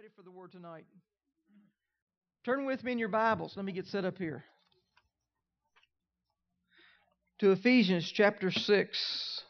ready for the word tonight? Turn with me in your Bibles. Let me get set up here. To Ephesians chapter 6.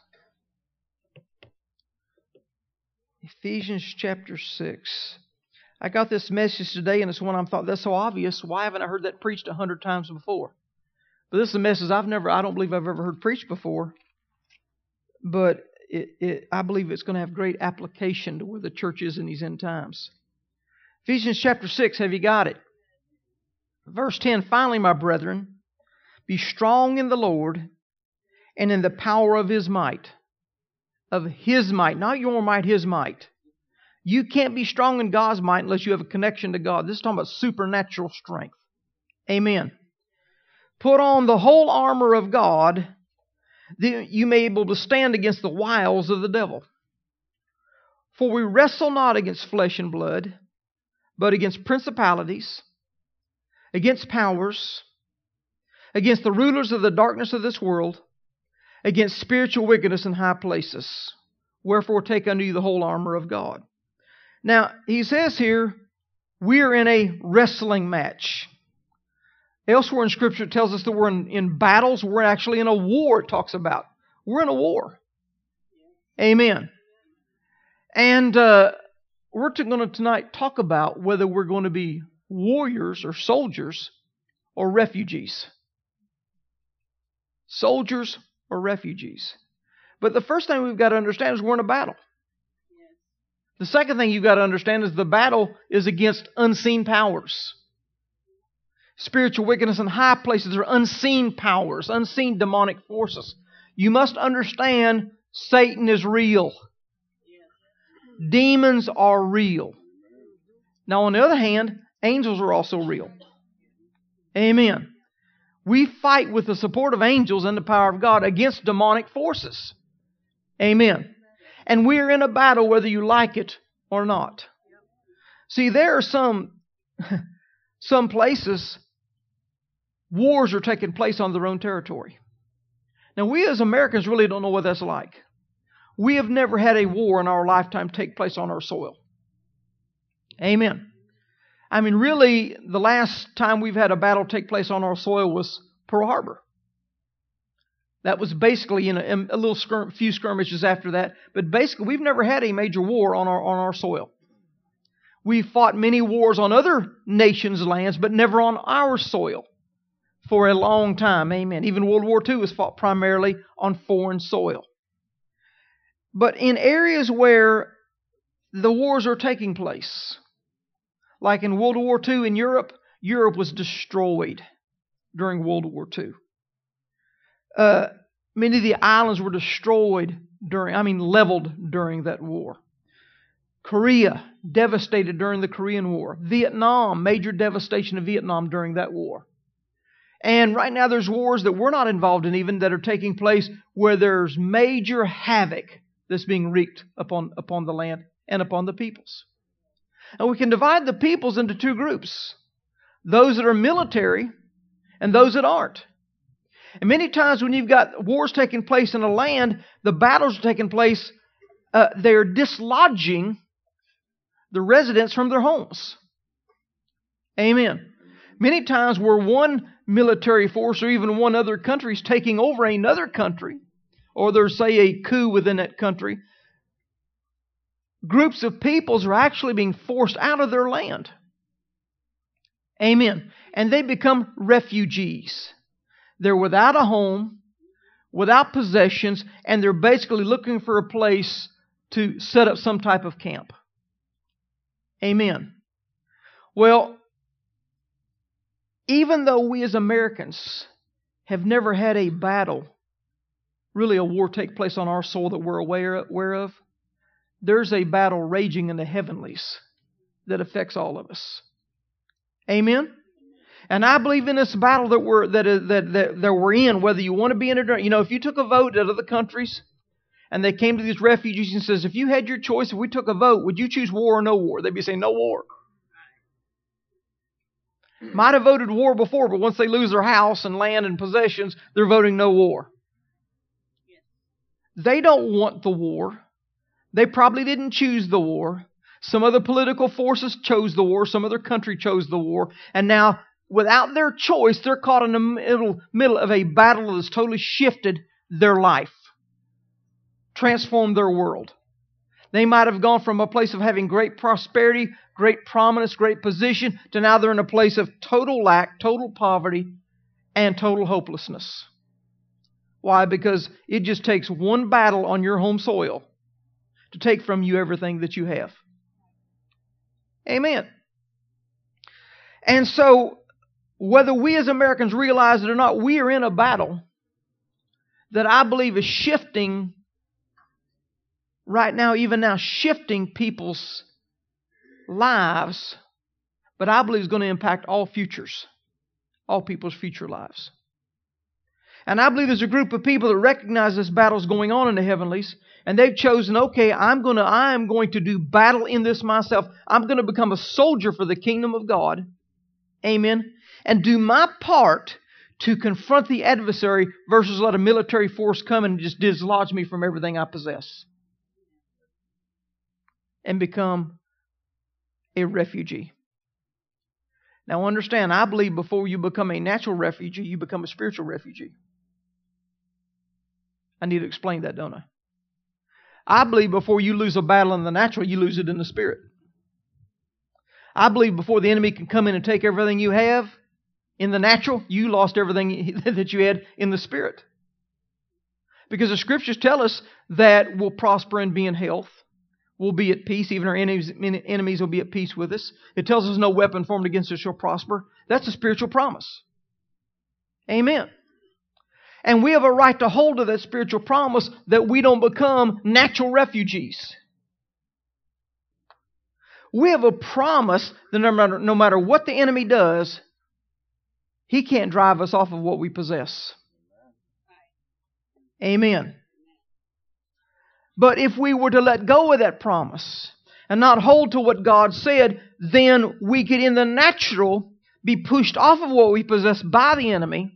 Ephesians chapter 6. I got this message today, and it's one I thought, that's so obvious. Why haven't I heard that preached 100 times before? But this is a message I don't believe I've ever heard preached before. But I believe it's going to have great application to where the church is in these end times. Ephesians chapter 6, have you got it? Verse 10, finally, my brethren, be strong in the Lord and in the power of His might. Of His might, not your might, His might. You can't be strong in God's might unless you have a connection to God. This is talking about supernatural strength. Amen. Put on the whole armor of God, that you may be able to stand against the wiles of the devil. For we wrestle not against flesh and blood, but against principalities, against powers, against the rulers of the darkness of this world, against spiritual wickedness in high places. Wherefore take unto you the whole armor of God. Now, he says here, we are in a wrestling match. Elsewhere in Scripture it tells us that we're in battles. We're actually in a war, it talks about. We're in a war. Amen. And we're going to tonight talk about whether we're going to be warriors or soldiers or refugees. Soldiers or refugees. But the first thing we've got to understand is we're in a battle. The second thing you've got to understand is the battle is against unseen powers. Spiritual wickedness in high places are unseen powers, unseen demonic forces. You must understand Satan is real. Demons are real. Now, on the other hand, angels are also real. Amen. We fight with the support of angels and the power of God against demonic forces. Amen. And we are in a battle whether you like it or not. See, there are some places wars are taking place on their own territory. Now, we as Americans really don't know what that's like. We have never had a war in our lifetime take place on our soil. Amen. I mean, really, the last time we've had a battle take place on our soil was Pearl Harbor. That was basically a few skirmishes after that. But basically, we've never had a major war on our soil. We've fought many wars on other nations' lands, but never on our soil for a long time. Amen. Even World War II was fought primarily on foreign soil. But in areas where the wars are taking place, like in World War II in Europe, Europe was destroyed during World War II. Many of the islands were destroyed leveled during that war. Korea, devastated during the Korean War. Vietnam, major devastation of Vietnam during that war. And right now there's wars that we're not involved in even that are taking place where there's major havoc that's being wreaked upon the land and upon the peoples. And we can divide the peoples into two groups. Those that are military and those that aren't. And many times when you've got wars taking place in a land, the battles are taking place, they're dislodging the residents from their homes. Amen. Many times where one military force or even one other country is taking over another country, or there's, say, a coup within that country, groups of peoples are actually being forced out of their land. Amen. And they become refugees. They're without a home, without possessions, and they're basically looking for a place to set up some type of camp. Amen. Well, even though we as Americans have never had a battle, really a war take place on our soil that we're aware of, there's a battle raging in the heavenlies that affects all of us. Amen? And I believe in this battle that we're in, whether you want to be in it or not. If you took a vote at other countries and they came to these refugees and says, if you had your choice, if we took a vote, would you choose war or no war? They'd be saying, no war. Might have voted war before, but once they lose their house and land and possessions, they're voting no war. They don't want the war. They probably didn't choose the war. Some other political forces chose the war. Some other country chose the war. And now, without their choice, they're caught in the middle of a battle that has totally shifted their life, transformed their world. They might have gone from a place of having great prosperity, great prominence, great position, to now they're in a place of total lack, total poverty, and total hopelessness. Why? Because it just takes one battle on your home soil to take from you everything that you have. Amen. And so, whether we as Americans realize it or not, we are in a battle that I believe is shifting right now, even now, shifting people's lives, but I believe is going to impact all futures, all people's future lives. And I believe there's a group of people that recognize this battle is going on in the heavenlies, and they've chosen, okay, I am going to do battle in this myself. I'm going to become a soldier for the kingdom of God. Amen. And do my part to confront the adversary versus let a military force come and just dislodge me from everything I possess and become a refugee. Now understand, I believe before you become a natural refugee, you become a spiritual refugee. I need to explain that, don't I? I believe before you lose a battle in the natural, you lose it in the spirit. I believe before the enemy can come in and take everything you have in the natural, you lost everything that you had in the spirit. Because the Scriptures tell us that we'll prosper and be in health. We'll be at peace. Even our enemies will be at peace with us. It tells us no weapon formed against us shall prosper. That's a spiritual promise. Amen. And we have a right to hold of that spiritual promise that we don't become natural refugees. We have a promise that no matter what the enemy does, he can't drive us off of what we possess. Amen. But if we were to let go of that promise and not hold to what God said, then we could in the natural be pushed off of what we possess by the enemy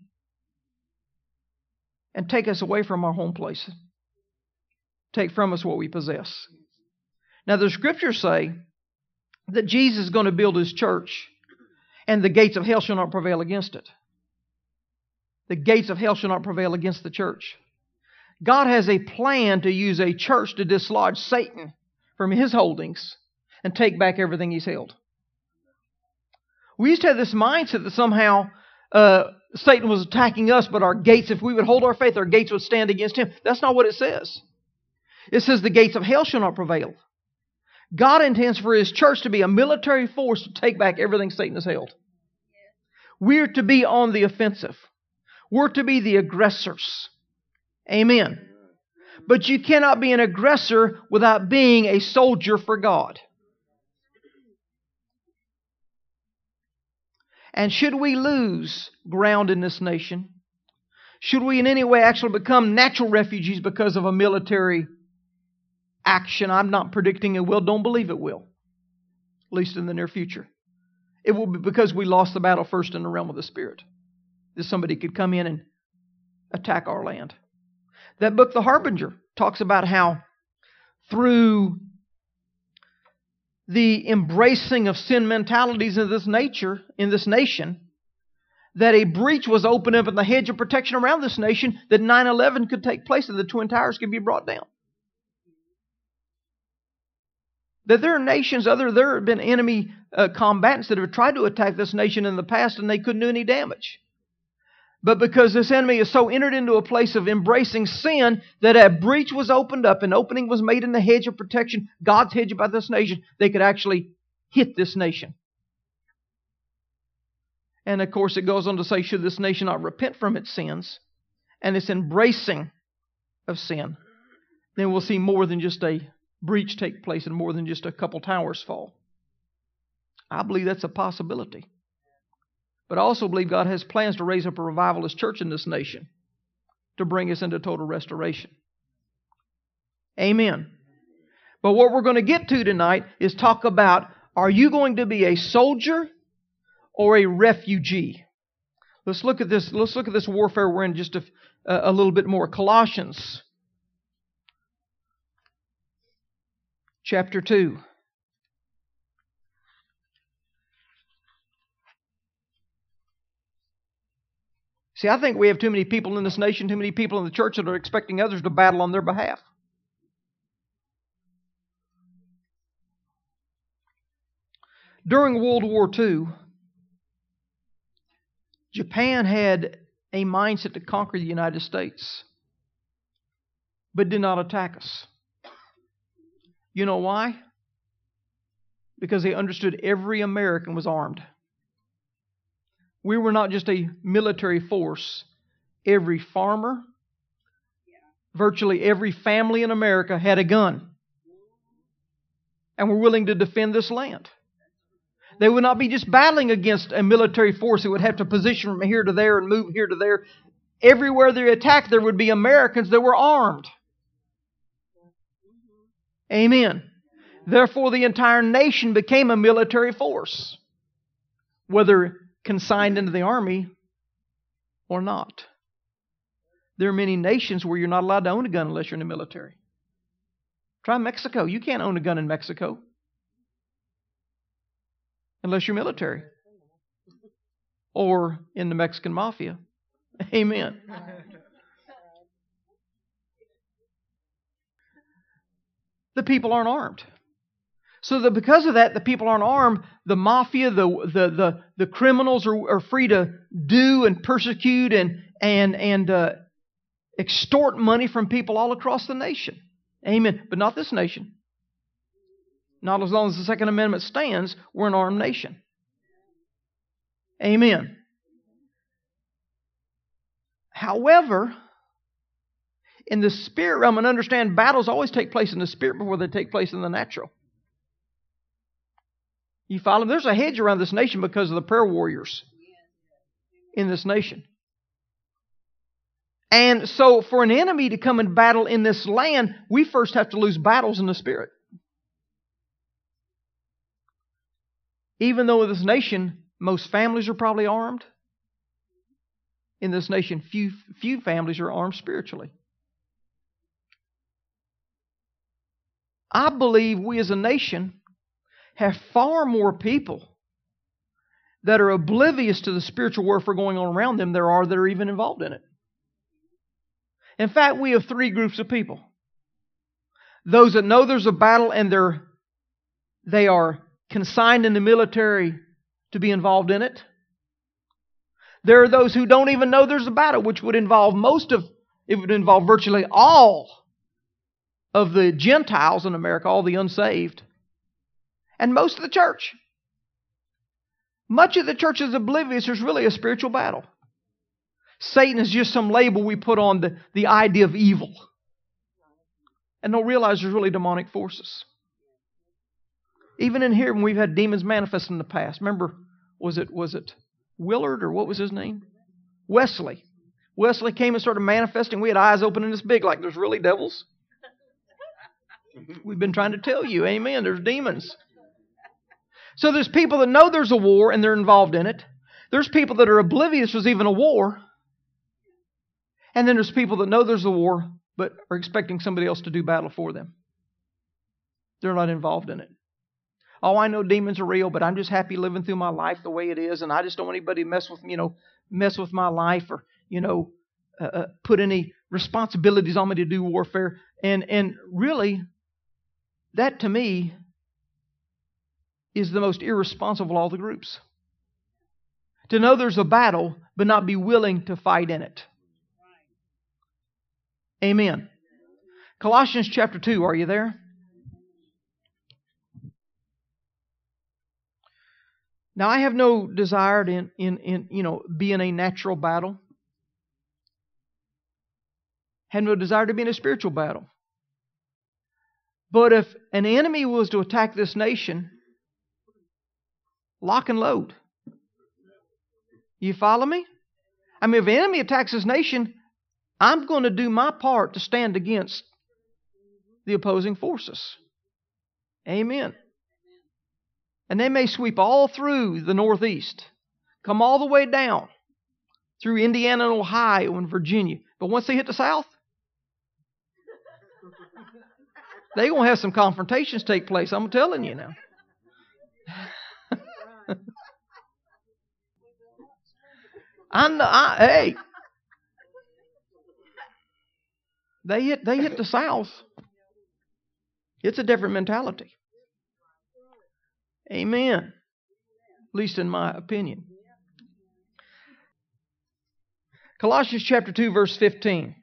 and take us away from our home place. Take from us what we possess. Now the Scriptures say that Jesus is going to build His church and the gates of hell shall not prevail against it. The gates of hell shall not prevail against the church. God has a plan to use a church to dislodge Satan from his holdings and take back everything he's held. We used to have this mindset that somehow Satan was attacking us, but our gates, if we would hold our faith, our gates would stand against him. That's not what it says. It says the gates of hell shall not prevail. God intends for His church to be a military force to take back everything Satan has held. We're to be on the offensive. We're to be the aggressors. Amen. But you cannot be an aggressor without being a soldier for God. And should we lose ground in this nation, should we in any way actually become natural refugees because of a military action, I'm not predicting it will, don't believe it will, at least in the near future. It will be because we lost the battle first in the realm of the Spirit. That somebody could come in and attack our land. That book, The Harbinger, talks about how through the embracing of sin mentalities in this nation, that a breach was opened up in the hedge of protection around this nation, that 9/11 could take place and the Twin Towers could be brought down. That there are nations, there have been enemy combatants that have tried to attack this nation in the past and they couldn't do any damage. But because this enemy is so entered into a place of embracing sin that a breach was opened up, an opening was made in the hedge of protection, God's hedge about this nation, they could actually hit this nation. And of course it goes on to say, should this nation not repent from its sins and its embracing of sin, then we'll see more than just a breach take place and more than just a couple towers fall. I believe that's a possibility. But I also believe God has plans to raise up a revivalist church in this nation to bring us into total restoration. Amen. But what we're going to get to tonight is talk about, are you going to be a soldier or a refugee? Let's look at this. Let's look at this warfare we're in just a little bit more. Colossians chapter 2. See, I think we have too many people in this nation, too many people in the church that are expecting others to battle on their behalf. During World War II, Japan had a mindset to conquer the United States, but did not attack us. You know why? Because they understood every American was armed. We were not just a military force. Every farmer, virtually every family in America had a gun and were willing to defend this land. They would not be just battling against a military force that would have to position from here to there and move here to there. Everywhere they attacked, there would be Americans that were armed. Amen. Therefore, the entire nation became a military force, whether consigned into the army or not. There are many nations where you're not allowed to own a gun unless you're in the military. Try Mexico. You can't own a gun in Mexico unless you're military or in the Mexican mafia. Amen. The people aren't armed. So that because of that, the people aren't armed. The mafia, the criminals are free to do and persecute and extort money from people all across the nation. Amen. But not this nation. Not as long as the Second Amendment stands, we're an armed nation. Amen. However, in the spirit realm, and understand battles always take place in the spirit before they take place in the natural. You follow? There's a hedge around this nation because of the prayer warriors in this nation. And so for an enemy to come and battle in this land, we first have to lose battles in the spirit. Even though in this nation, most families are probably armed, in this nation, few families are armed spiritually. I believe we as a nation have far more people that are oblivious to the spiritual warfare going on around them there are that are even involved in it. In fact, we have three groups of people. Those that know there's a battle and they are consigned in the military to be involved in it. There are those who don't even know there's a battle, which would involve it would involve virtually all of the Gentiles in America, all the unsaved, and most of the church. Much of the church is oblivious there's really a spiritual battle. Satan is just some label we put on the idea of evil. And don't realize there's really demonic forces. Even in here, when we've had demons manifest in the past. Remember, was it Willard or what was his name? Wesley. Wesley came and started manifesting. We had eyes opening this big like there's really devils. We've been trying to tell you, amen, there's demons. So there's people that know there's a war and they're involved in it. There's people that are oblivious there's even a war. And then there's people that know there's a war but are expecting somebody else to do battle for them. They're not involved in it. Oh, I know demons are real, but I'm just happy living through my life the way it is, and I just don't want anybody to mess with my life or put any responsibilities on me to do warfare. And really, that to me is the most irresponsible of all the groups. To know there's a battle, but not be willing to fight in it. Amen. Colossians chapter 2, are you there? Now, I have no desire to be in a natural battle. Have no desire to be in a spiritual battle. But if an enemy was to attack this nation, lock and load. You follow me? I mean, if an enemy attacks this nation, I'm going to do my part to stand against the opposing forces. Amen. And they may sweep all through the Northeast, come all the way down through Indiana and Ohio and Virginia. But once they hit the South, they're going to have some confrontations take place. I'm telling you now. Hey, They hit the South. It's a different mentality. Amen. At least in my opinion. Colossians chapter 2, verse 15.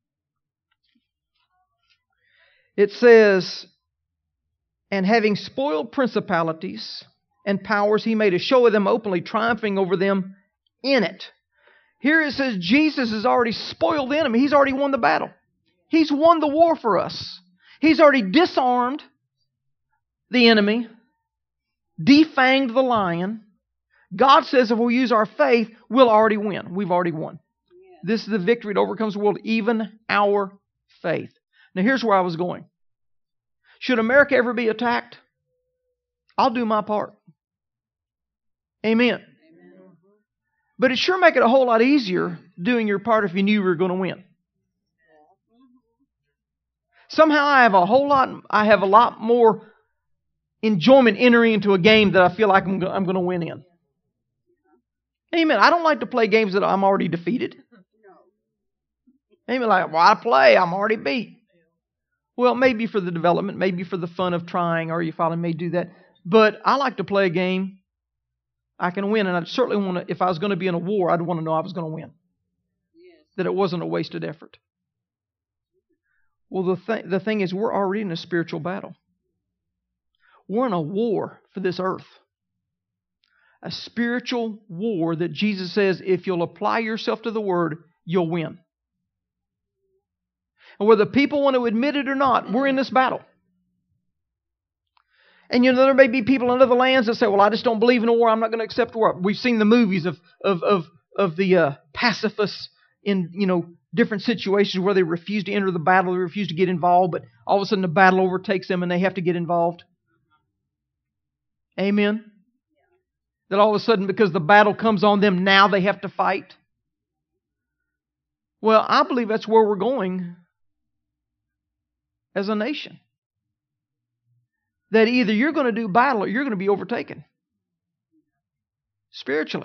It says, "And having spoiled principalities and powers, He made a show of them openly, triumphing over them in it." Here it says Jesus has already spoiled the enemy. He's already won the battle. He's won the war for us. He's already disarmed the enemy, defanged the lion. God says if we use our faith, we'll already win. We've already won. This is the victory that overcomes the world, even our faith. Now here's where I was going. Should America ever be attacked? I'll do my part. Amen. But it sure make it a whole lot easier doing your part if you knew you were going to win. Somehow I have a lot more enjoyment entering into a game that I feel like I'm going to win in. Amen. I don't like to play games that I'm already defeated. Amen. Like, well, I play, I'm already beat. Well, maybe for the development, maybe for the fun of trying, or you finally may do that. But I like to play a game I can win, and I'd certainly want to, if I was going to be in a war, I'd want to know I was going to win. That it wasn't a wasted effort. Well, the thing is, we're already in a spiritual battle. We're in a war for this earth. A spiritual war that Jesus says, if you'll apply yourself to the Word, you'll win. And whether people want to admit it or not, we're in this battle. And there may be people in other lands that say, well, I just don't believe in a war. I'm not going to accept war. We've seen the movies of the pacifists in, different situations where they refuse to enter the battle, they refuse to get involved, but all of a sudden the battle overtakes them and they have to get involved. Amen? That all of a sudden, because the battle comes on them, now they have to fight. Well, I believe that's where we're going as a nation. That either you're going to do battle or you're going to be overtaken. Spiritually.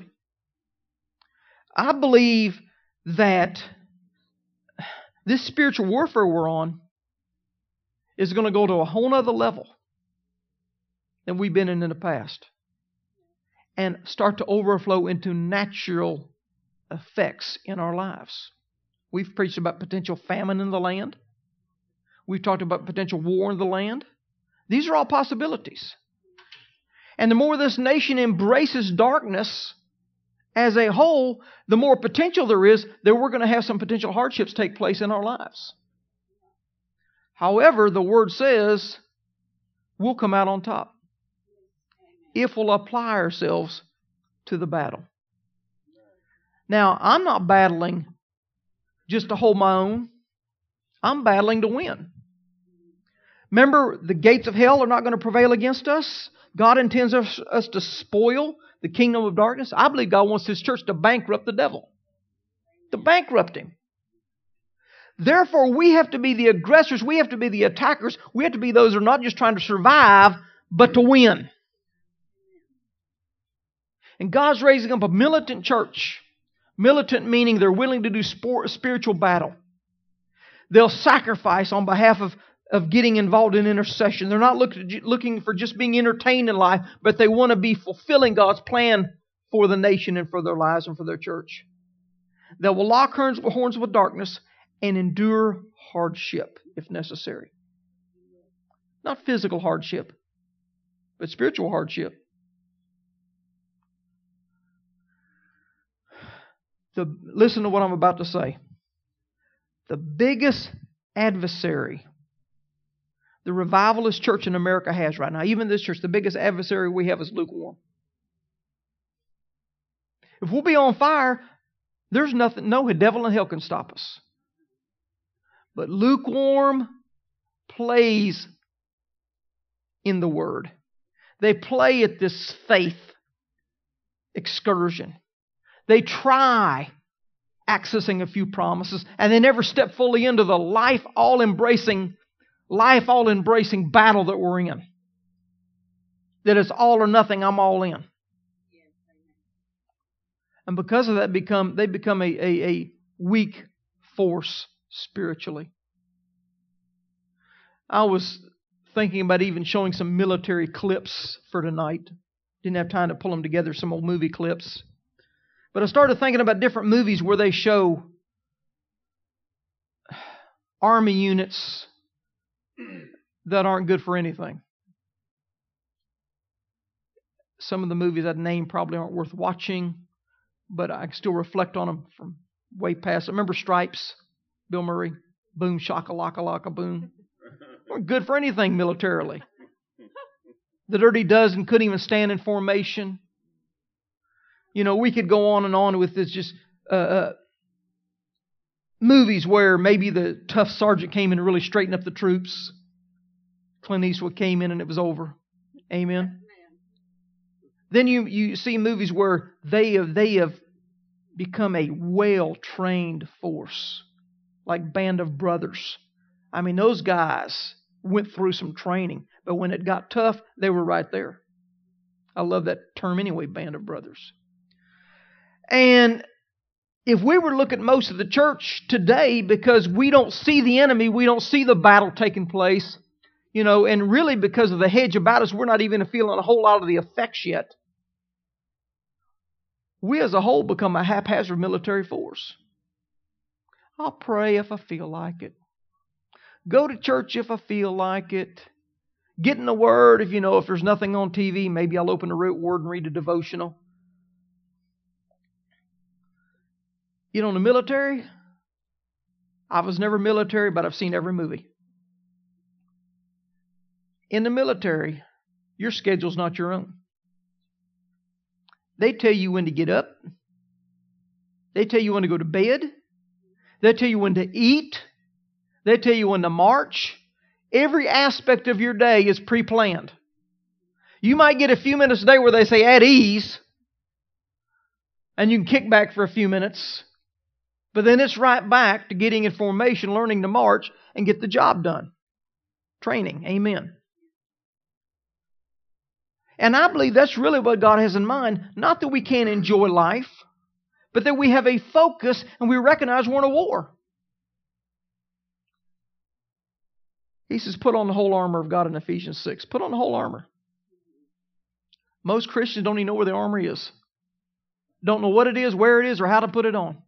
I believe that this spiritual warfare we're on is going to go to a whole other level than we've been in the past. And start to overflow into natural effects in our lives. We've preached about potential famine in the land. We've talked about potential war in the land. These are all possibilities. And the more this nation embraces darkness as a whole, the more potential there is that we're going to have some potential hardships take place in our lives. However, the Word says we'll come out on top if we'll apply ourselves to the battle. Now, I'm not battling just to hold my own. I'm battling to win. Remember, the gates of hell are not going to prevail against us. God intends us to spoil the kingdom of darkness. I believe God wants His church to bankrupt the devil. To bankrupt him. Therefore, we have to be the aggressors. We have to be the attackers. We have to be those who are not just trying to survive, but to win. And God's raising up a militant church. Militant meaning they're willing to do spiritual battle. They'll sacrifice on behalf of getting involved in intercession. They're not looking for just being entertained in life, but they want to be fulfilling God's plan for the nation and for their lives and for their church. They will lock horns with darkness and endure hardship if necessary. Not physical hardship, but spiritual hardship. Listen to what I'm about to say. The biggest adversary the revivalist church in America has right now, even this church, the biggest adversary we have is lukewarm. If we'll be on fire, there's nothing, no devil in hell can stop us. But lukewarm plays in the Word. They play at this faith excursion. They try accessing a few promises, and they never step fully into the life all-embracing battle that we're in. That it's all or nothing, I'm all in. And because of that, they become a weak force spiritually. I was thinking about even showing some military clips for tonight. Didn't have time to pull them together, some old movie clips. But I started thinking about different movies where they show army units that aren't good for anything. Some of the movies I'd name probably aren't worth watching, but I can still reflect on them from way past. I remember Stripes, Bill Murray, boom, shaka-laka-laka, boom. Weren't good for anything militarily. The Dirty Dozen couldn't even stand in formation. You know, we could go on and on with this just movies where maybe the tough sergeant came in and really straightened up the troops. Clint Eastwood came in and it was over. Amen. Then you see movies where they have become a well-trained force, like Band of Brothers. I mean, those guys went through some training, but when it got tough, they were right there. I love that term anyway, Band of Brothers. And if we were to look at most of the church today, because we don't see the enemy, we don't see the battle taking place, you know, and really because of the hedge about us, we're not even feeling a whole lot of the effects yet. We as a whole become a haphazard military force. I'll pray if I feel like it. Go to church if I feel like it. Get in the Word if there's nothing on TV, maybe I'll open the Word and read a devotional. In the military, I was never military, but I've seen every movie. In the military, your schedule's not your own. They tell you when to get up. They tell you when to go to bed. They tell you when to eat. They tell you when to march. Every aspect of your day is pre-planned. You might get a few minutes a day where they say at ease, and you can kick back for a few minutes, but then it's right back to getting in formation, learning to march, and get the job done. Training. Amen. And I believe that's really what God has in mind. Not that we can't enjoy life, but that we have a focus and we recognize we're in a war. He says, put on the whole armor of God in Ephesians 6. Put on the whole armor. Most Christians don't even know where the armor is. Don't know what it is, where it is, or how to put it on.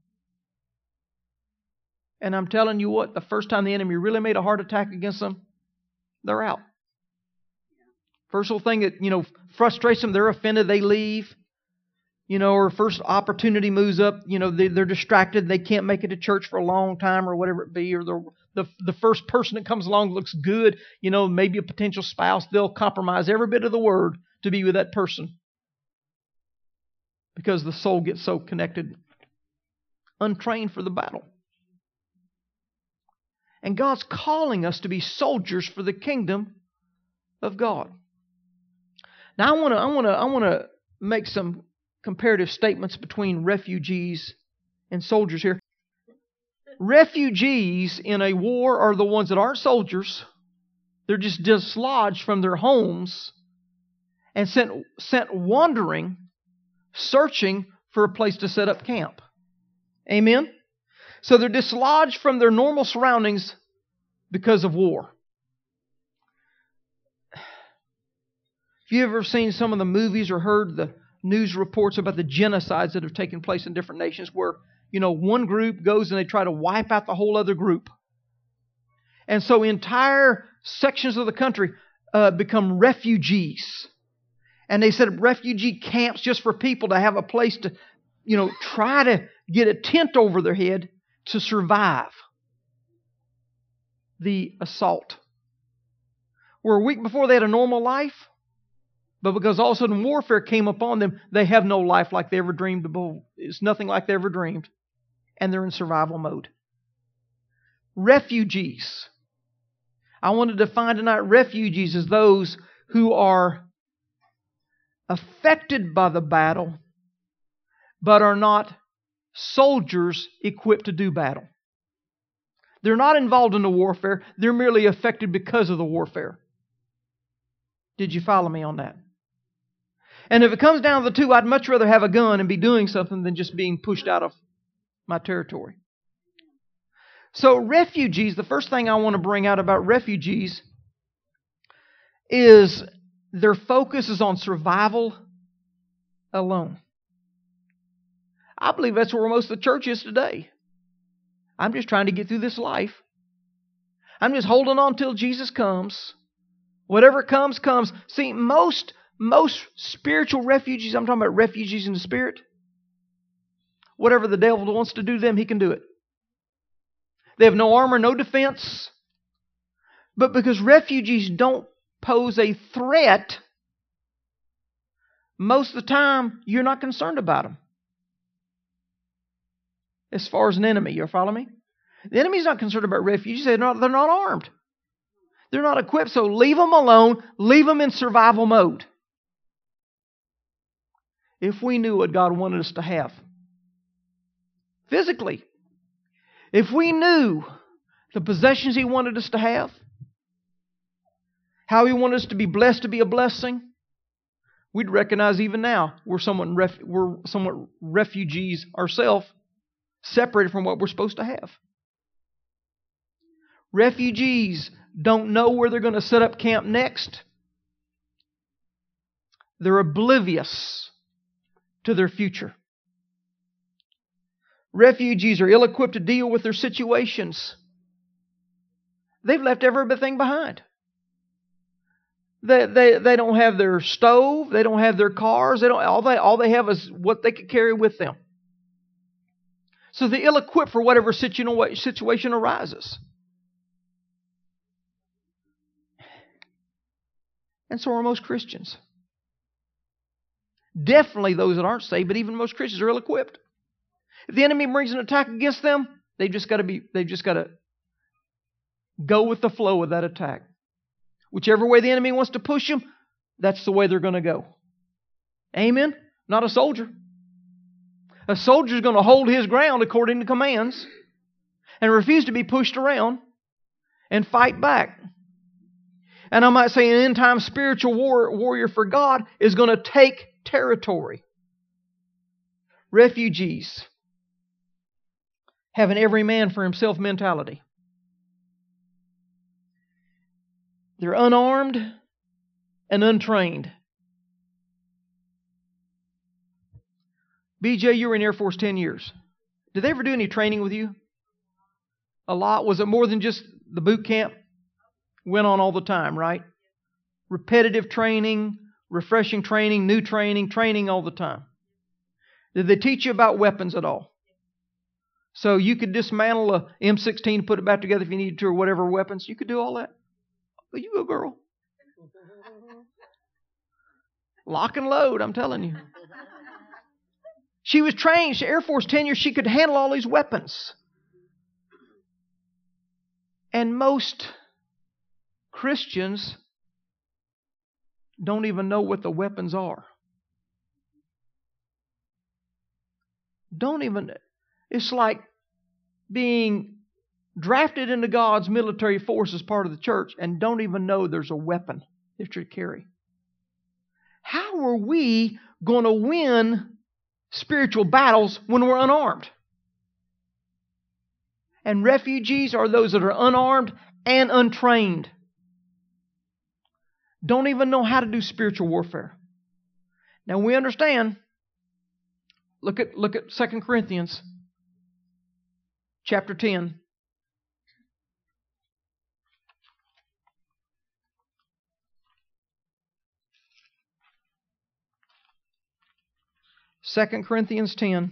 And I'm telling you what, the first time the enemy really made a heart attack against them, they're out. First little thing that, frustrates them, they're offended, they leave. Or first opportunity moves up, they're distracted, they can't make it to church for a long time or whatever it be. Or the first person that comes along looks good, maybe a potential spouse, they'll compromise every bit of the word to be with that person. Because the soul gets so connected, untrained for the battle. And God's calling us to be soldiers for the kingdom of God. Now I want to make some comparative statements between refugees and soldiers here. Refugees in a war are the ones that aren't soldiers. They're just dislodged from their homes and sent wandering, searching for a place to set up camp. Amen? So they're dislodged from their normal surroundings because of war. Have you ever seen some of the movies or heard the news reports about the genocides that have taken place in different nations where, one group goes and they try to wipe out the whole other group? And so entire sections of the country become refugees. And they set up refugee camps just for people to have a place to, try to get a tent over their head to survive the assault. Where a week before they had a normal life, but because all of a sudden warfare came upon them, they have no life like they ever dreamed of. It's nothing like they ever dreamed. And they're in survival mode. Refugees. I want to define tonight refugees as those who are affected by the battle, but are not soldiers equipped to do battle. They're not involved in the warfare. They're merely affected because of the warfare. Did you follow me on that? And if it comes down to the two, I'd much rather have a gun and be doing something than just being pushed out of my territory. So refugees, the first thing I want to bring out about refugees is their focus is on survival alone. I believe that's where most of the church is today. I'm just trying to get through this life. I'm just holding on till Jesus comes. Whatever comes, comes. See, most spiritual refugees, I'm talking about refugees in the Spirit, whatever the devil wants to do to them, he can do it. They have no armor, no defense. But because refugees don't pose a threat, most of the time you're not concerned about them. As far as an enemy, you follow me? The enemy's not concerned about refugees. They're not armed. They're not equipped, so leave them alone. Leave them in survival mode. If we knew what God wanted us to have, physically, if we knew the possessions He wanted us to have, how He wanted us to be blessed to be a blessing, we'd recognize even now we're somewhat refugees ourselves, separated from what we're supposed to have. Refugees don't know where they're going to set up camp next. They're oblivious to their future. Refugees are ill-equipped to deal with their situations. They've left everything behind. They don't have their stove. They don't have their cars. All they have is what they could carry with them. So they're ill-equipped for whatever situation arises. And so are most Christians. Definitely those that aren't saved, but even most Christians are ill-equipped. If the enemy brings an attack against them, they've just got to go with the flow of that attack. Whichever way the enemy wants to push them, that's the way they're going to go. Amen? Not a soldier. A soldier is going to hold his ground according to commands and refuse to be pushed around and fight back. And I might say an end-time spiritual warrior for God is going to take territory. Refugees have an every man for himself mentality. They're unarmed and untrained. BJ, you were in the Air Force 10 years. Did they ever do any training with you? A lot? Was it more than just the boot camp? Went on all the time, right? Repetitive training, refreshing training, new training all the time. Did they teach you about weapons at all? So you could dismantle a M16, put it back together if you needed to, or whatever weapons. You could do all that. Well, you go, girl. Lock and load, I'm telling you. She was trained. She Air Force 10 years. She could handle all these weapons. And most Christians don't even know what the weapons are. It's like being drafted into God's military force as part of the church and don't even know there's a weapon that you carry. How are we going to win spiritual battles when we're unarmed? And refugees are those that are unarmed and untrained. Don't even know how to do spiritual warfare. Now we understand. Look at 2 Corinthians chapter 10. 2 Corinthians 10,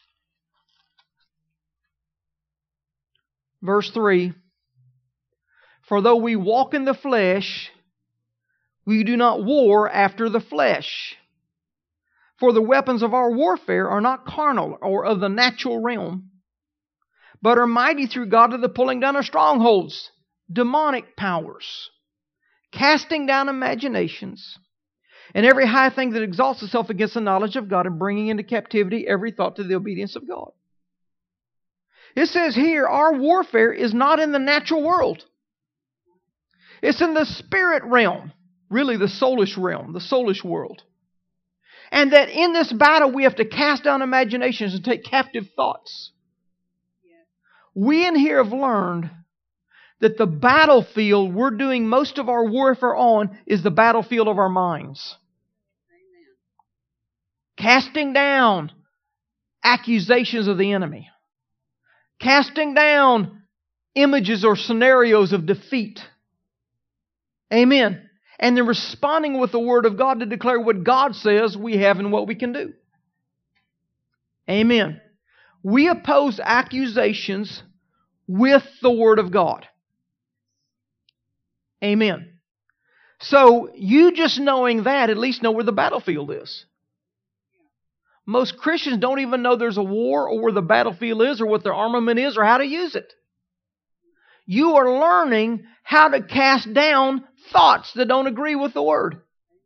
verse 3. For though we walk in the flesh, we do not war after the flesh. For the weapons of our warfare are not carnal or of the natural realm, but are mighty through God to the pulling down of strongholds, demonic powers, casting down imaginations, and every high thing that exalts itself against the knowledge of God, and bringing into captivity every thought to the obedience of God. It says here, our warfare is not in the natural world. It's in the spirit realm, really the soulish realm, the soulish world. And that in this battle we have to cast down imaginations and take captive thoughts. We in here have learned that the battlefield we're doing most of our warfare on is the battlefield of our minds. Casting down accusations of the enemy. Casting down images or scenarios of defeat. Amen. And then responding with the Word of God to declare what God says we have and what we can do. Amen. We oppose accusations with the Word of God. Amen. So, you just knowing that, at least know where the battlefield is. Most Christians don't even know there's a war or where the battlefield is or what their armament is or how to use it. You are learning how to cast down thoughts that don't agree with the Word.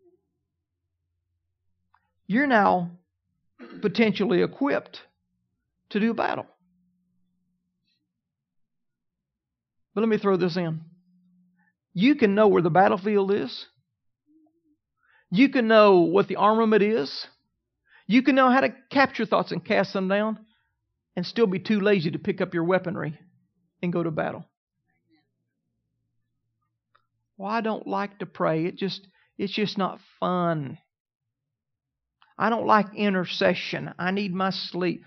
You're now potentially equipped to do battle. But let me throw this in. You can know where the battlefield is. You can know what the armament is. You can know how to capture thoughts and cast them down and still be too lazy to pick up your weaponry and go to battle. Well, I don't like to pray. It's just not fun. I don't like intercession. I need my sleep.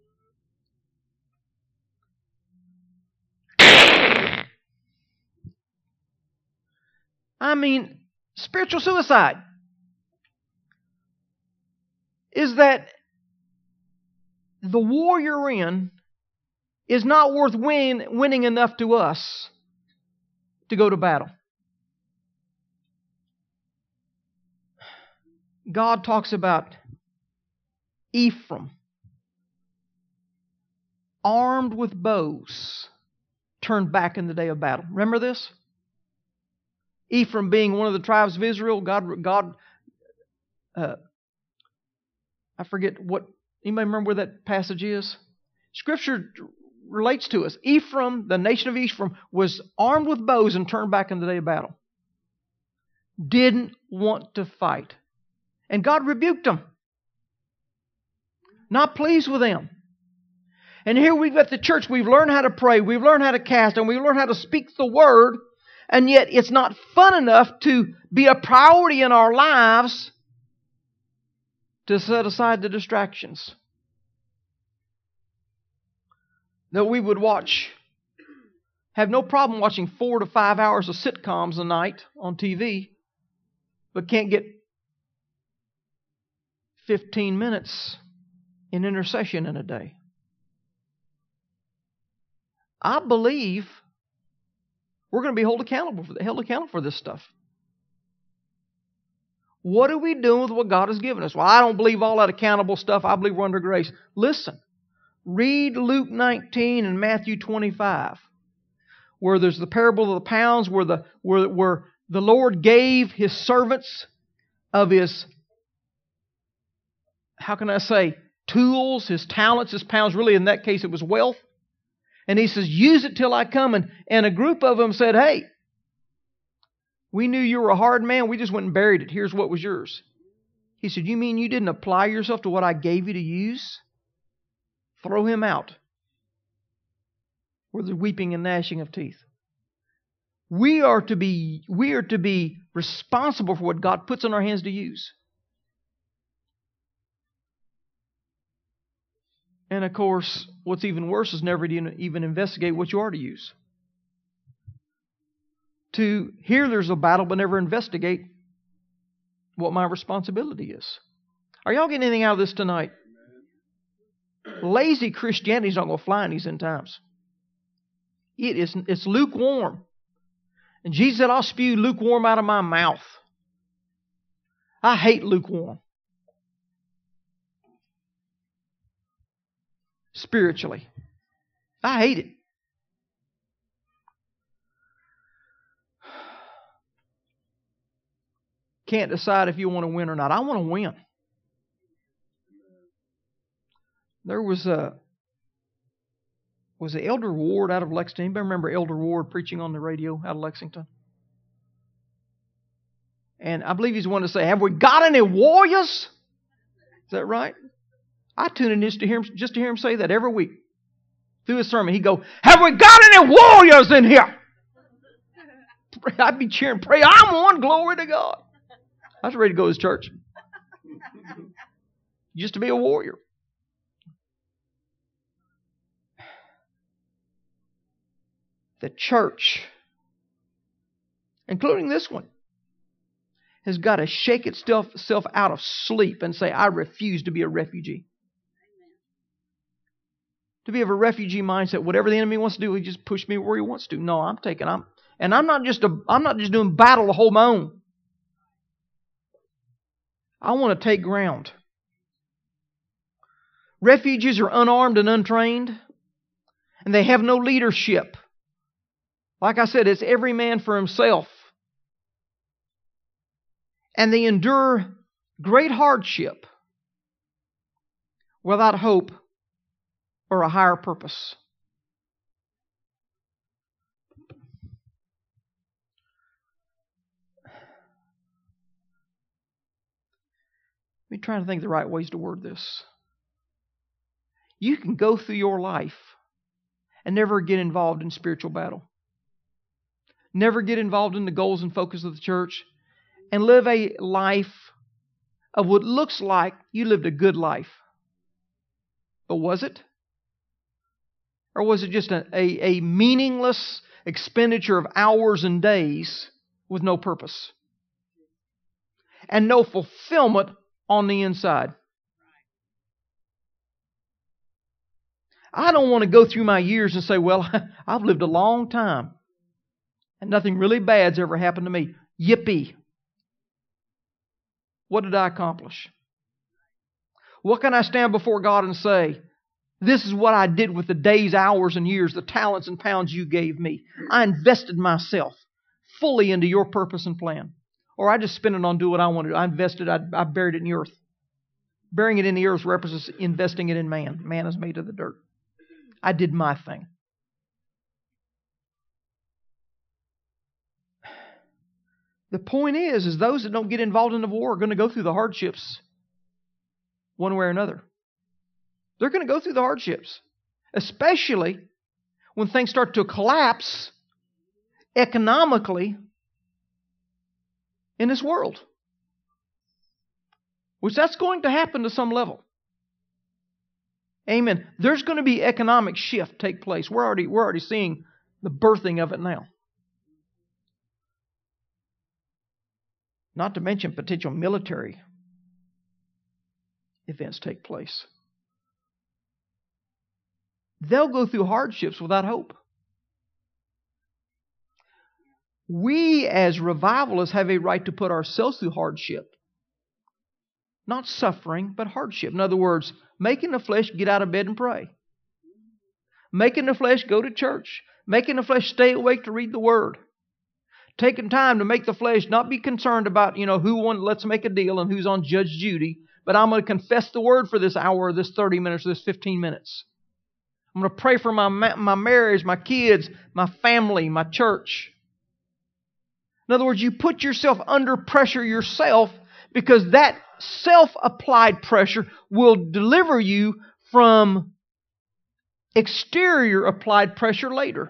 I mean, spiritual suicide is that the war you're in is not worth winning enough to us to go to battle. God talks about Ephraim, armed with bows, turned back in the day of battle. Remember this? Ephraim being one of the tribes of Israel, I forget what, anybody remember where that passage is? Scripture relates to us. Ephraim, the nation of Ephraim, was armed with bows and turned back in the day of battle. Didn't want to fight. And God rebuked them. Not pleased with them. And here we've got the church. We've learned how to pray. We've learned how to cast. And we've learned how to speak the Word. And yet it's not fun enough to be a priority in our lives to set aside the distractions. That we would have no problem watching 4 to 5 hours of sitcoms a night on TV, but can't get 15 minutes in intercession in a day. I believe we're going to be held accountable for this stuff. What are we doing with what God has given us? Well, I don't believe all that accountable stuff. I believe we're under grace. Listen, read Luke 19 and Matthew 25, where there's the parable of the pounds, where the Lord gave His servants of His, tools, His talents, His pounds. Really, in that case, it was wealth. And He says, use it till I come. And a group of them said, hey, we knew you were a hard man. We just went and buried it. Here's what was yours. He said, you mean you didn't apply yourself to what I gave you to use? Throw him out. Where there's weeping and gnashing of teeth. We are to be responsible for what God puts in our hands to use. And of course, what's even worse is never even investigate what you are to use. To hear there's a battle but never investigate what my responsibility is. Are y'all getting anything out of this tonight? Lazy Christianity is not going to fly in these end times. It's lukewarm. And Jesus said, I'll spew lukewarm out of my mouth. I hate lukewarm. Spiritually. I hate it. Can't decide if you want to win or not. I want to win. There was Elder Ward out of Lexington. Anybody remember Elder Ward preaching on the radio out of Lexington? And I believe he's one to say, have we got any warriors? Is that right? I tune in just to hear him say that every week. Through his sermon, he'd go, have we got any warriors in here? I'd be cheering, pray, I'm one, glory to God. I was ready to go to his church. Just to be a warrior. The church, including this one, has got to shake itself out of sleep and say, I refuse to be a refugee. To be of a refugee mindset, whatever the enemy wants to do, he just push me where he wants to. No, I'm not just doing battle to hold my own. I want to take ground. Refugees are unarmed and untrained, and they have no leadership. Like I said, it's every man for himself. And they endure great hardship without hope or a higher purpose. Let me try to think of the right ways to word this. You can go through your life and never get involved in spiritual battle. Never get involved in the goals and focus of the church, and live a life of what looks like you lived a good life. But was it? Or was it just a meaningless expenditure of hours and days with no purpose? And no fulfillment on the inside. I don't want to go through my years and say, well, I've lived a long time and nothing really bad's ever happened to me. Yippee. What did I accomplish? What can I stand before God and say? This is what I did with the days, hours, and years, the talents and pounds you gave me. I invested myself fully into your purpose and plan. Or I just spent it on doing what I wanted to do. I invested, I buried it in the earth. Burying it in the earth represents investing it in man. Man is made of the dirt. I did my thing. The point is those that don't get involved in the war are going to go through the hardships one way or another. They're going to go through the hardships, especially when things start to collapse economically in this world. Which that's going to happen to some level. Amen. There's going to be economic shift take place. We're already seeing the birthing of it now. Not to mention potential military events take place. They'll go through hardships without hope. We as revivalists have a right to put ourselves through hardship. Not suffering, but hardship. In other words, making the flesh get out of bed and pray. Making the flesh go to church. Making the flesh stay awake to read the Word. Taking time to make the flesh not be concerned about, who won, let's make a deal and who's on Judge Judy. But I'm going to confess the Word for this hour or this 30 minutes or this 15 minutes. I'm going to pray for my marriage, my kids, my family, my church. In other words, you put yourself under pressure yourself because that self-applied pressure will deliver you from exterior applied pressure later.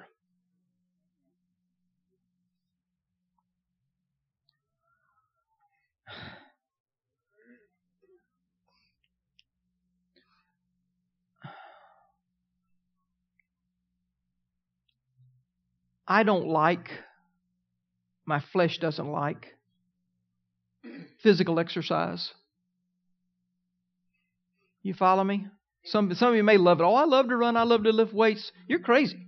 I don't like, my flesh doesn't like physical exercise. You follow me? Some of you may love it. Oh, I love to run. I love to lift weights. You're crazy.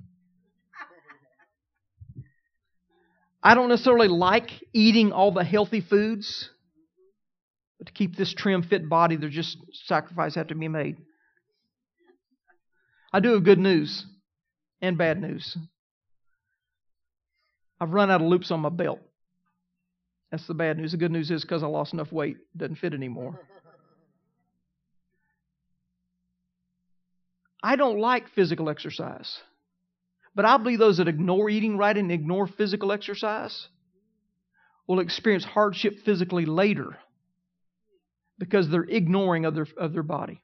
I don't necessarily like eating all the healthy foods. But to keep this trim, fit body, there's just sacrifice have to be made. I do have good news and bad news. I've run out of loops on my belt. That's the bad news. The good news is because I lost enough weight, it doesn't fit anymore. I don't like physical exercise. But I believe those that ignore eating right and ignore physical exercise will experience hardship physically later because they're ignoring of their body.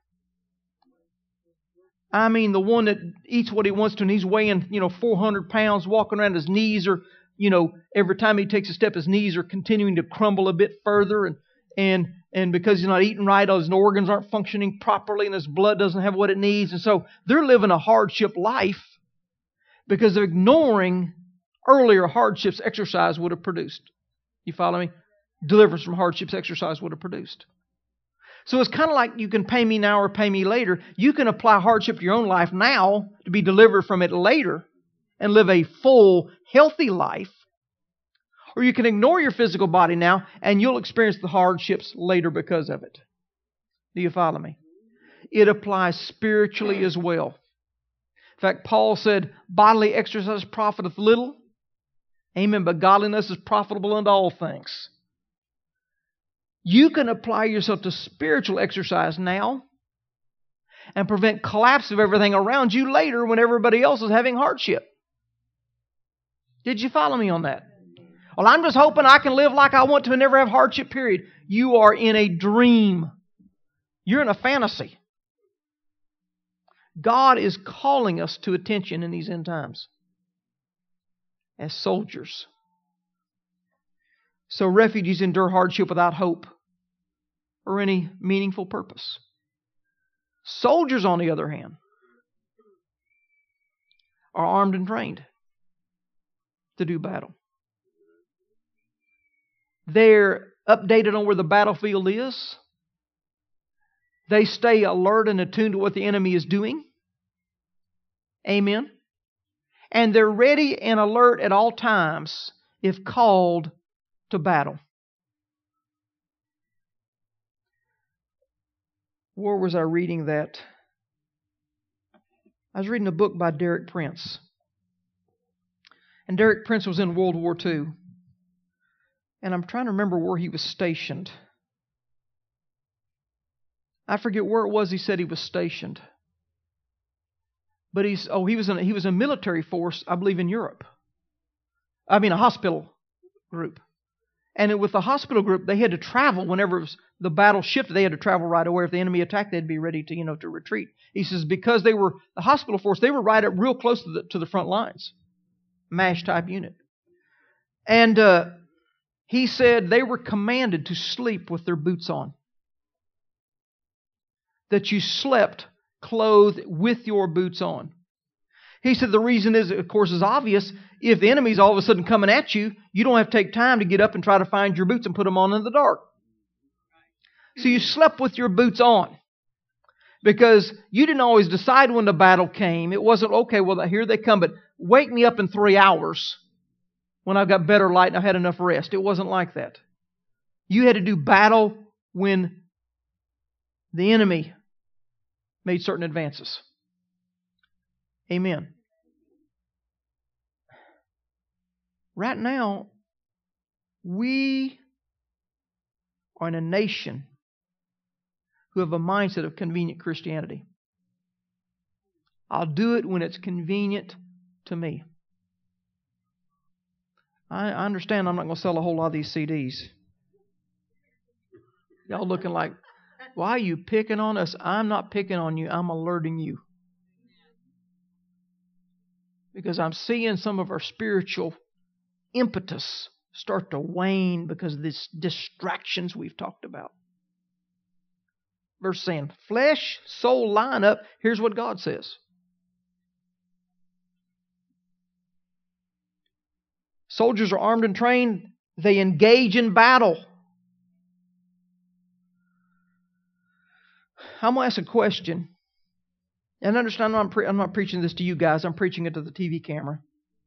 I mean, the one that eats what he wants to and he's weighing, 400 pounds, walking around, his knees are every time he takes a step, his knees are continuing to crumble a bit further, and because he's not eating right, his organs aren't functioning properly, and his blood doesn't have what it needs. And so they're living a hardship life because of ignoring earlier hardships exercise would have produced. You follow me? Deliverance from hardships exercise would have produced. So it's kind of like you can pay me now or pay me later. You can apply hardship to your own life now to be delivered from it later and live a full, healthy life. Or you can ignore your physical body now and you'll experience the hardships later because of it. Do you follow me? It applies spiritually as well. In fact, Paul said, bodily exercise profiteth little. Amen. But godliness is profitable unto all things. You can apply yourself to spiritual exercise now and prevent collapse of everything around you later when everybody else is having hardship. Did you follow me on that? Well, I'm just hoping I can live like I want to and never have hardship, period. You are in a dream. You're in a fantasy. God is calling us to attention in these end times as soldiers. So refugees endure hardship without hope or any meaningful purpose. Soldiers, on the other hand, are armed and trained to do battle. They're updated on where the battlefield is. They stay alert and attuned to what the enemy is doing. Amen. And they're ready and alert at all times if called to battle. Where was I reading that? I was reading a book by Derek Prince. And Derek Prince was in World War II. And I'm trying to remember where he was stationed. I forget where it was he said he was stationed. But he was in a military force, I believe, in Europe. I mean, a hospital group. And with the hospital group, they had to travel whenever the battle shifted. They had to travel right away. If the enemy attacked, they'd be ready to retreat. He says because they were the hospital force, they were right up real close to the front lines, MASH type unit. And he said they were commanded to sleep with their boots on. That you slept clothed with your boots on. He said the reason is, of course, is obvious. If the enemy's all of a sudden coming at you, you don't have to take time to get up and try to find your boots and put them on in the dark. So you slept with your boots on. Because you didn't always decide when the battle came. It wasn't, okay, well, here they come, but wake me up in 3 hours when I've got better light and I've had enough rest. It wasn't like that. You had to do battle when the enemy made certain advances. Amen. Right now, we are in a nation who have a mindset of convenient Christianity. I'll do it when it's convenient to me. I understand I'm not going to sell a whole lot of these CDs. Y'all looking like, why are you picking on us? I'm not picking on you. I'm alerting you. Because I'm seeing some of our spiritual impetus start to wane because of these distractions we've talked about. Verse saying, flesh, soul line up. Here's what God says. Soldiers are armed and trained. They engage in battle. I'm going to ask a question. And understand, I'm not preaching this to you guys. I'm preaching it to the TV camera.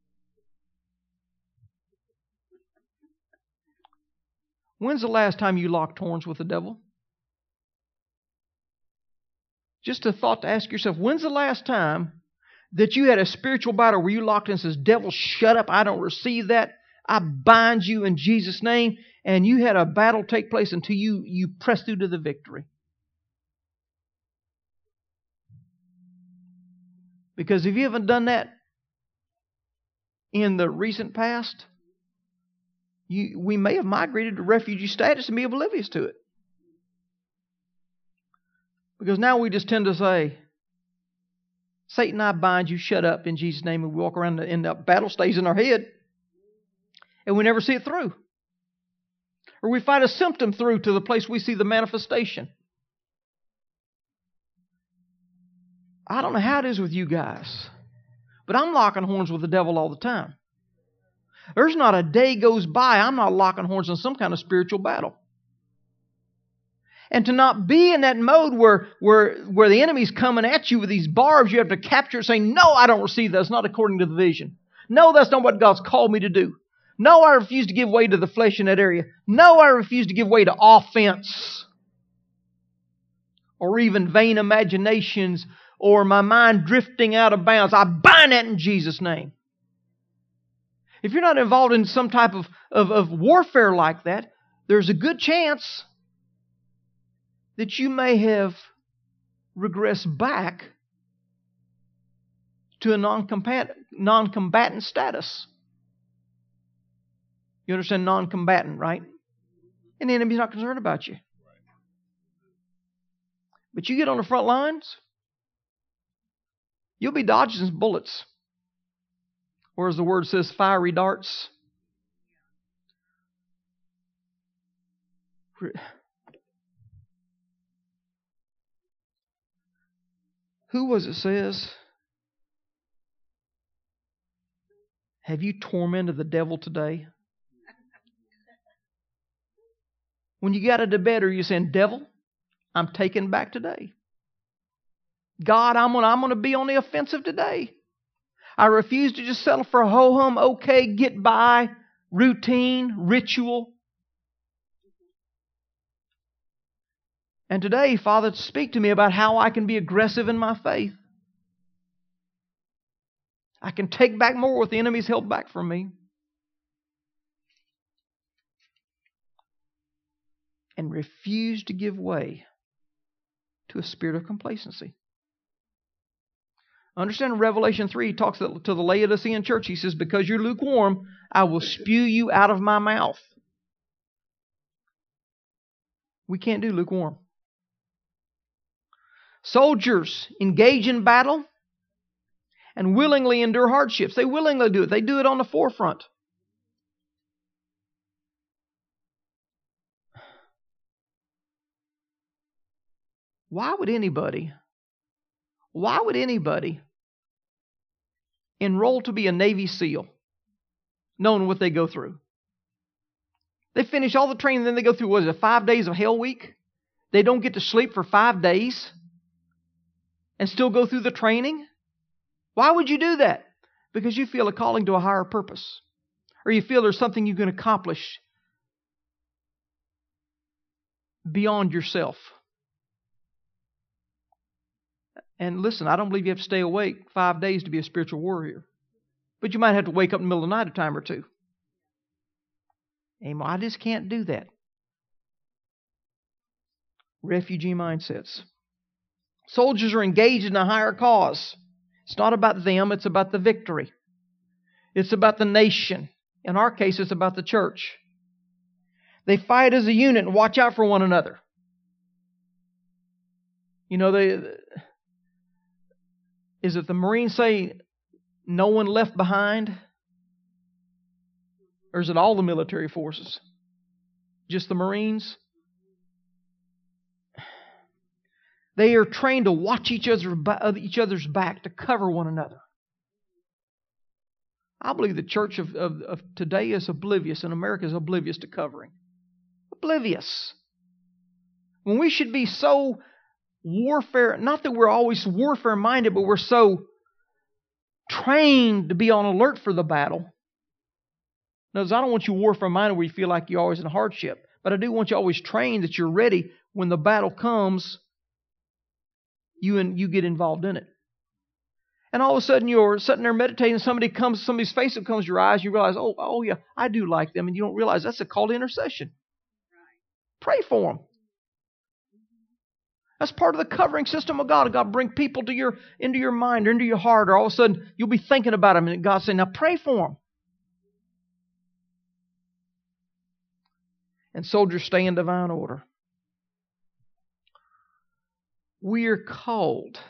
When's the last time you locked horns with the devil? Just a thought to ask yourself, when's the last time that you had a spiritual battle where you locked in and says, devil, shut up, I don't receive that. I bind you in Jesus' name. And you had a battle take place until you pressed through to the victory. Because if you haven't done that in the recent past, we may have migrated to refugee status and be oblivious to it. Because now we just tend to say, Satan, I bind you, shut up in Jesus' name, and we walk around and the battle stays in our head. and we never see it through. Or we fight a symptom through to the place we see the manifestation. I don't know how it is with you guys, but I'm locking horns with the devil all the time. There's not a day goes by I'm not locking horns in some kind of spiritual battle. And to not be in that mode where the enemy's coming at you with these barbs, you have to capture it saying, no, I don't receive that. It's not according to the vision. No, that's not what God's called me to do. No, I refuse to give way to the flesh in that area. No, I refuse to give way to offense or even vain imaginations or my mind drifting out of bounds. I bind that in Jesus' name. If you're not involved in some type of warfare like that, there's a good chance that you may have regressed back to a non-combatant status. You understand non-combatant, right? And the enemy's not concerned about you. But you get on the front lines, you'll be dodging some bullets. Or as the word says, fiery darts. Who was it says? Have you tormented the devil today? When you got out of bed, are you saying, devil, I'm taking back today. God, I'm going to be on the offensive today. I refuse to just settle for a ho-hum, okay, get by, routine, ritual. And today, Father, speak to me about how I can be aggressive in my faith. I can take back more what the enemy's held back from me. And refuse to give way to a spirit of complacency. Understand in Revelation 3, he talks to the Laodicean church. He says, because you're lukewarm, I will spew you out of my mouth. We can't do lukewarm. Soldiers engage in battle and willingly endure hardships. They willingly do it. They do it on the forefront. Why would anybody enroll to be a Navy SEAL knowing what they go through? They finish all the training, then they go through, 5 days of hell week? They don't get to sleep for 5 days and still go through the training? Why would you do that? Because you feel a calling to a higher purpose. Or you feel there's something you can accomplish beyond yourself. And listen, I don't believe you have to stay awake 5 days to be a spiritual warrior. But you might have to wake up in the middle of the night a time or two. Amen. I just can't do that. Refugee mindsets. Soldiers are engaged in a higher cause. It's not about them, it's about the victory. It's about the nation. In our case, it's about the church. They fight as a unit and watch out for one another. You know, is it the Marines say no one left behind? Or is it all the military forces? Just the Marines? They are trained to watch each other's back, to cover one another. I believe the church of today is oblivious, and America is oblivious to covering. Oblivious. When we should be so warfare, not that we're always warfare minded, but we're so trained to be on alert for the battle. Notice, I don't want you warfare minded where you feel like you're always in hardship, but I do want you always trained that you're ready when the battle comes. You get involved in it. And all of a sudden you're sitting there meditating, somebody's face up comes to your eyes, you realize, oh yeah, I do like them, and you don't realize that's a call to intercession. Pray for them. That's part of the covering system of God. God bring people into your mind or into your heart, or all of a sudden you'll be thinking about them, and God's saying, now pray for them. And soldiers stay in divine order. We are called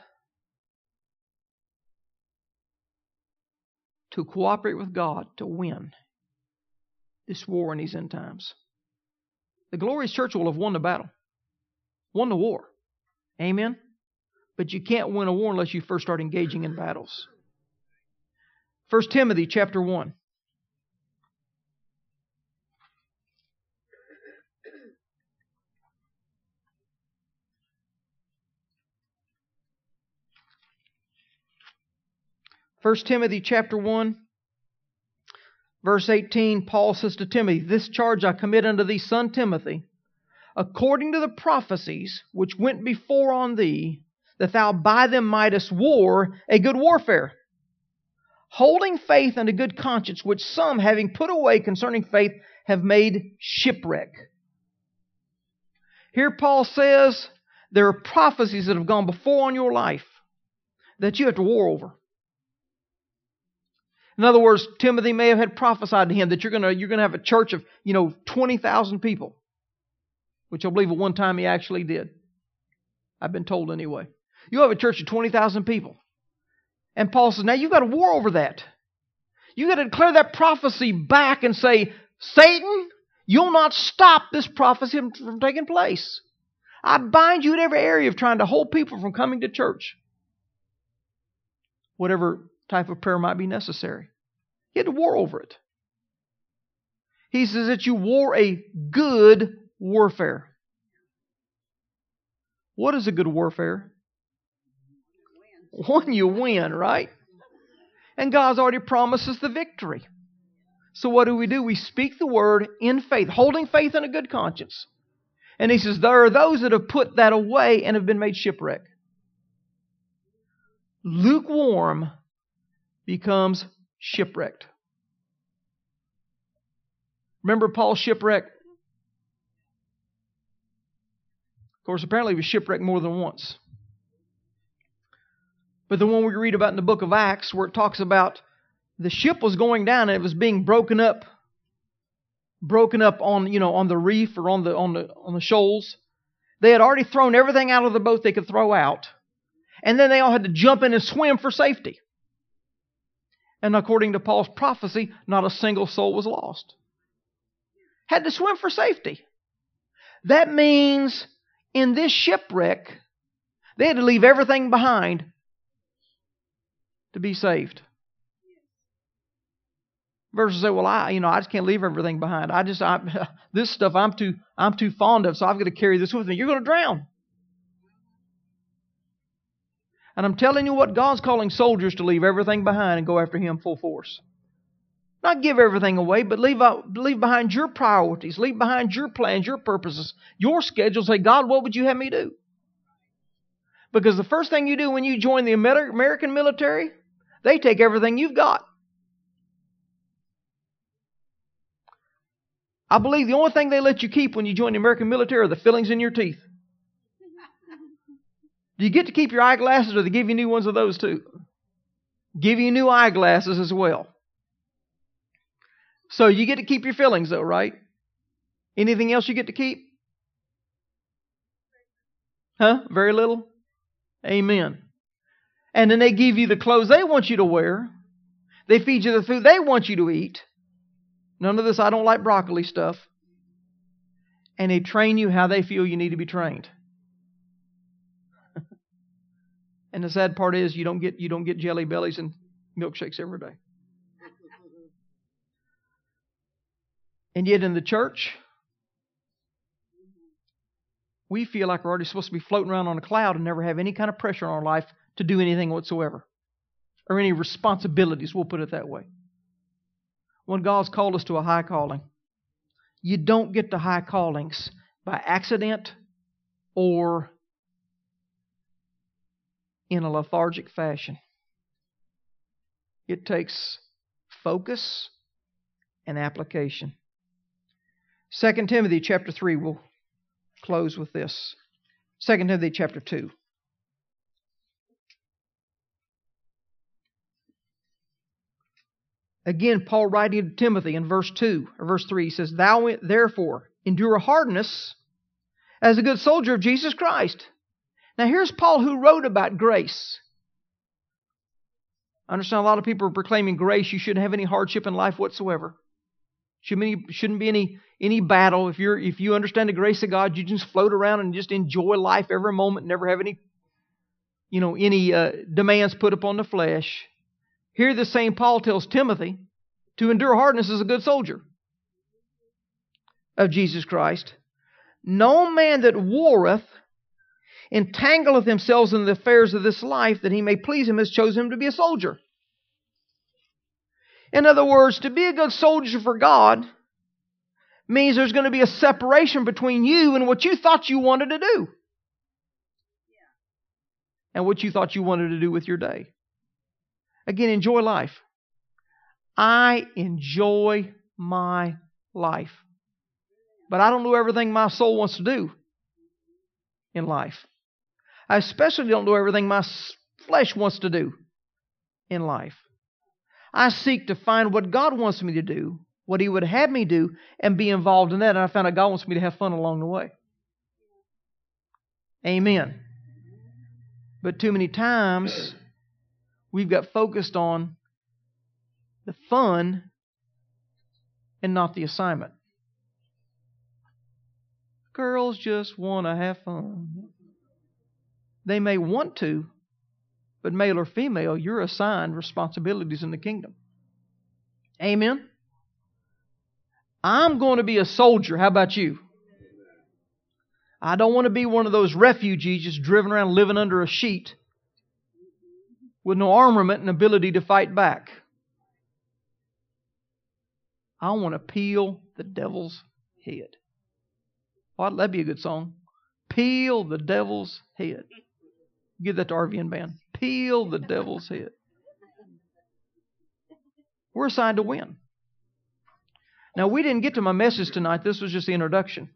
to cooperate with God to win. this war in these end times. The glorious church will have won the battle, won the war. Amen? But you can't win a war unless you first start engaging in battles. 1 Timothy chapter 1. First Timothy chapter 1, verse 18, Paul says to Timothy, "This charge I commit unto thee, son Timothy, according to the prophecies which went before on thee, that thou by them mightest war a good warfare, holding faith unto good conscience, which some, having put away concerning faith, have made shipwreck." Here Paul says there are prophecies that have gone before on your life that you have to war over. In other words, Timothy may have had prophesied to him that you're going to have a church of 20,000 people, which I believe at one time he actually did. I've been told anyway. You have a church of 20,000 people. And Paul says, now you've got to war over that. You've got to declare that prophecy back and say, Satan, you'll not stop this prophecy from taking place. I bind you in every area of trying to hold people from coming to church. Whatever type of prayer might be necessary. You had to war over it. He says that you war a good warfare. What is a good warfare? One you win, right? And God's already promised us the victory. So what do? We speak the word in faith, holding faith in a good conscience. And he says there are those that have put that away and have been made shipwreck. Lukewarm becomes shipwrecked. Remember Paul's shipwreck? Of course, apparently he was shipwrecked more than once. But the one we read about in the book of Acts, where it talks about the ship was going down and it was being broken up on the reef or on the shoals. They had already thrown everything out of the boat they could throw out, and then they all had to jump in and swim for safety. And according to Paul's prophecy, not a single soul was lost. Had to swim for safety. That means in this shipwreck, they had to leave everything behind to be saved. Versus say, well, I just can't leave everything behind. This stuff I'm too fond of, so I've got to carry this with me. You're going to drown. And I'm telling you what, God's calling soldiers to leave everything behind and go after Him full force. Not give everything away, but leave behind your priorities, leave behind your plans, your purposes, your schedule. Say, God, what would you have me do? Because the first thing you do when you join the American military, they take everything you've got. I believe the only thing they let you keep when you join the American military are the fillings in your teeth. Do you get to keep your eyeglasses, or they give you new ones of those too? Give you new eyeglasses as well. So you get to keep your fillings though, right? Anything else you get to keep? Very little? Amen. And then they give you the clothes they want you to wear. They feed you the food they want you to eat. None of this, I don't like broccoli stuff. And they train you how they feel you need to be trained. And the sad part is you don't get jelly bellies and milkshakes every day. And yet in the church, we feel like we're already supposed to be floating around on a cloud and never have any kind of pressure on our life to do anything whatsoever. Or any responsibilities, we'll put it that way. When God's called us to a high calling, you don't get to high callings by accident or in a lethargic fashion. It takes focus and application. 2 Timothy chapter 3, we'll close with this. 2 Timothy chapter 2. Again, Paul writing to Timothy in verse 2 or verse 3, he says, "Thou therefore endure hardness as a good soldier of Jesus Christ." Now here's Paul who wrote about grace. I understand a lot of people are proclaiming grace. You shouldn't have any hardship in life whatsoever. Shouldn't be any battle. If you understand the grace of God, you just float around and just enjoy life every moment, never have any demands put upon the flesh. Here the same Paul tells Timothy to endure hardness as a good soldier of Jesus Christ. No man that warreth entangleth himself in the affairs of this life, that he may please him, has chosen him to be a soldier. In other words, to be a good soldier for God means there's going to be a separation between you and what you thought you wanted to do. And what you thought you wanted to do with your day. Again, enjoy life. I enjoy my life. But I don't do everything my soul wants to do in life. I especially don't do everything my flesh wants to do in life. I seek to find what God wants me to do, what He would have me do, and be involved in that. And I found out God wants me to have fun along the way. Amen. But too many times, we've got focused on the fun and not the assignment. Girls just want to have fun. They may want to, but male or female, you're assigned responsibilities in the kingdom. Amen? I'm going to be a soldier. How about you? I don't want to be one of those refugees just driven around living under a sheet with no armament and ability to fight back. I want to peel the devil's head. Well, that'd be a good song. Peel the devil's head. Give that to RVN band. Peel the devil's head. We're assigned to win. Now, we didn't get to my message tonight. This was just the introduction.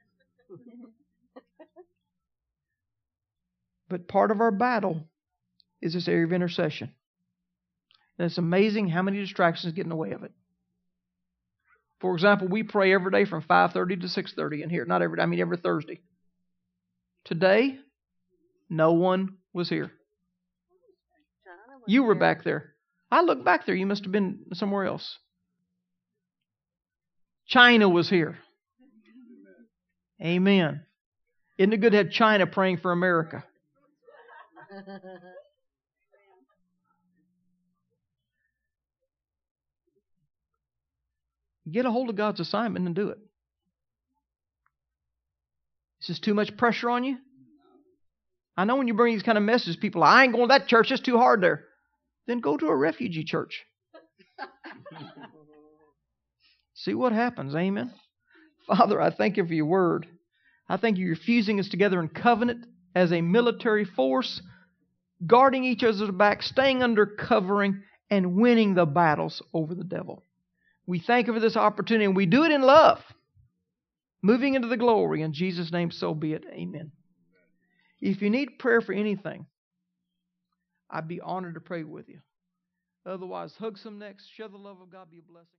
But part of our battle is this area of intercession. And it's amazing how many distractions get in the way of it. For example, we pray every day from 5:30 to 6:30 in here. Not every day, I mean every Thursday. Today, no one was here. You were back there. I looked back there. You must have been somewhere else. China was here. Amen. Isn't it good to have China praying for America? Get a hold of God's assignment and do it. Is this too much pressure on you? I know when you bring these kind of messages, people, I ain't going to that church, it's too hard there. Then go to a refugee church. See what happens, amen? Father, I thank you for your word. I thank you for fusing us together in covenant as a military force, guarding each other's back, staying under covering, and winning the battles over the devil. We thank you for this opportunity, and we do it in love, moving into the glory. In Jesus' name, so be it. Amen. If you need prayer for anything, I'd be honored to pray with you. Otherwise, hug some necks, share the love of God, be a blessing.